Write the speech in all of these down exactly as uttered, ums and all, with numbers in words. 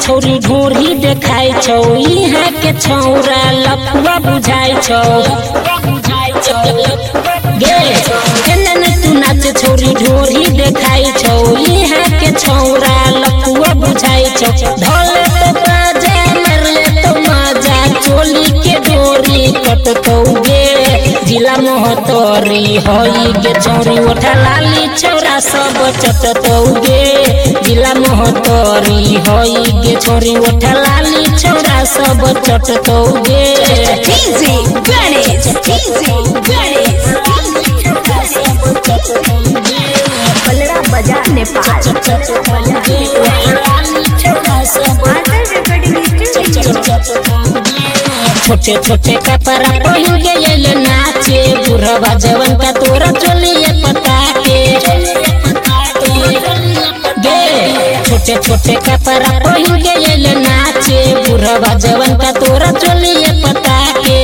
छौरी ढोरी देखाई छौ यहाँ के छौरा लफुआ बुझाई छौ गे एने तू नाच छौरी ढोरी देखाई छौ यहाँ के छौरा लफुआ बुझाई छौ ढोले तो बाजा मरले तो मजा चोली के डोरी कटतौ गे जिला मोहतरी होई गे छौरी ओठा लाली छौरा सब चटतौ गे जिला मोहतरी होई गे छौरी ओठा लाली छौरा सब चटतौ गे डीजे गणेश डीजे गणेश बलरा बाजार नेपाल छोटे छोटे कपड़ा पहन के ये नाचे बुढ़वा जवन का तोरा चोलिए पता के छोटे छोटे कपड़ा पहन के ये नाचे बुढ़वा जवन का तोरा चोलिए पता के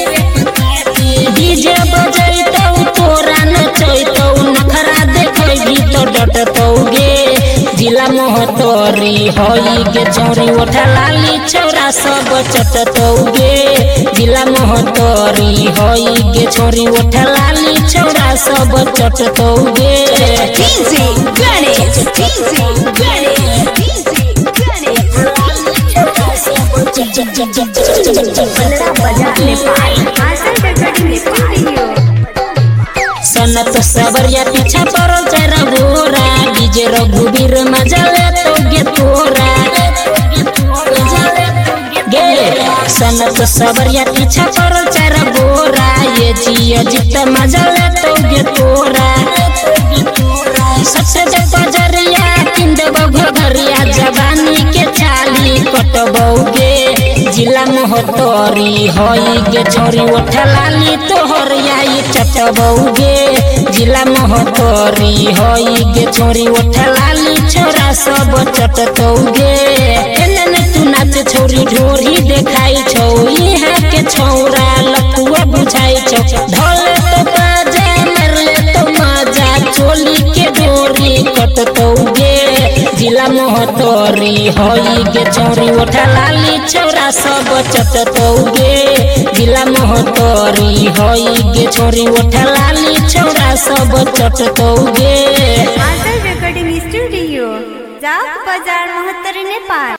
डीजे बजैतौ तोरा नचैतौ नखरा देखैबी तो डटतौ गे जिला मोहतरी होई गे छौरी ओठा लाली छौरा सब चटतौ गे जिला मोहतरी होई गे छौरी ओठा लाली छौरा सब चटतौ गे डीजे गणेश डीजे गणेश बलरा बाजार नेपाल सनत सबरिया पीछा पड़ल चारा गोरा डीजे रघुवीर मजा लेतौ गे तोरा गे सनत सबरिया पीछा पड़ल चारा गोरा ये जिया जित मजा लेतौ गे तोरा सबसे बजरिया किंदबौ घरिया जवानी के छाली कटबौ गे जिला मोहतरी होई गे छौरी ओठा लाली तोहर आई चटबौ गे जिला मोहतरी होई गे छौरी ओठा लाली छौरा सब चटतौ गे एने तू नाच छौरी ढोरी देखाई छौ यहाँ के छौरा लफुआ बुझाई छौ ढोले तो बाजा मरले तो मजा चोली के डोरी कटतौ गे जिला मोहतरी होई गे छौरी ओठा लाली छौरा सब चटतौ गे जिला मोहतरी होई गे छौरी ओठा लाली छौरा सब चटतौ गे रिकॉर्डिंग स्टूडियो जाप बाजार मोहतरी नेपाल।